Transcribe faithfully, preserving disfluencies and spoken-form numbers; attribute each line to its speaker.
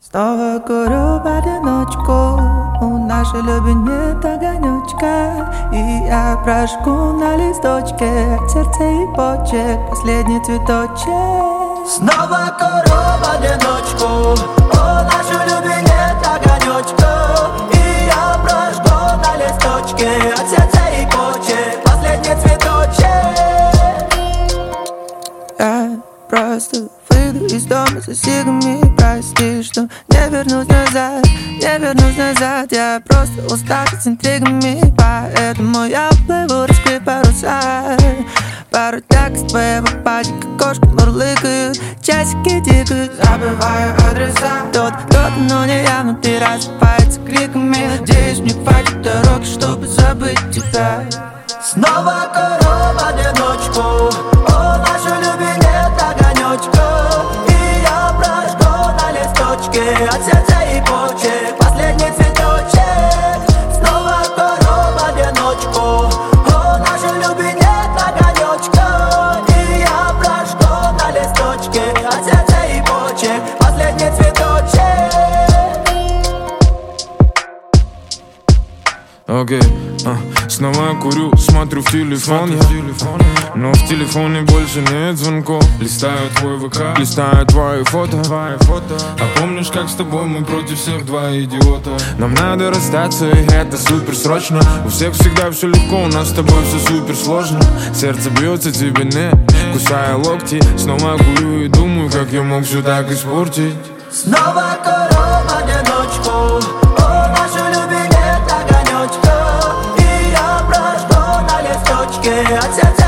Speaker 1: Снова курю в одиночку, у нашей любви нет огонечка. И я прожгу на листочке от сердца и почек последний цветочек.
Speaker 2: Снова курю в одиночку, у нашей любви нет огонечка. И я прожгу на листочке от сердца и почек последний цветочек.
Speaker 1: Я просто выйду из дома за сигами. Прости, что не вернусь назад, не вернусь назад. Я просто устал с интригами, поэтому я плыву, раскрыв паруса. Пару текст твоего падика, кошка мурлыкают, часики тикают, забываю адреса. Кто-то, кто-то, но не я, внутри рассыпается криками. Надеюсь, мне хватит дороги, чтобы забыть тебя.
Speaker 2: Снова курю в одиночку, у нашей любви нет огонечка. И я прожгу на листочке от сердца и почек последний цветочек. Снова курю в одиночку, у нашей любви нет огонечка. И я прожгу на листочке от сердца и почек последний цветочек.
Speaker 3: Окей, okay. uh, снова я курю, смотрю в телефон, я. Но в телефоне больше нет звонков. Листаю твой ВК, листаю твои фото, твои фото. А помнишь, как с тобой мы против всех два идиота? Нам надо расстаться, и это супер срочно. У всех всегда все легко, у нас с тобой все супер сложно. Сердце бьется, тебе не, кусая локти. Снова курю и думаю, как я мог все так испортить.
Speaker 2: Снова курю в одиночку, у нашей любви нет огонечка. И я прожгу на листочке от сердца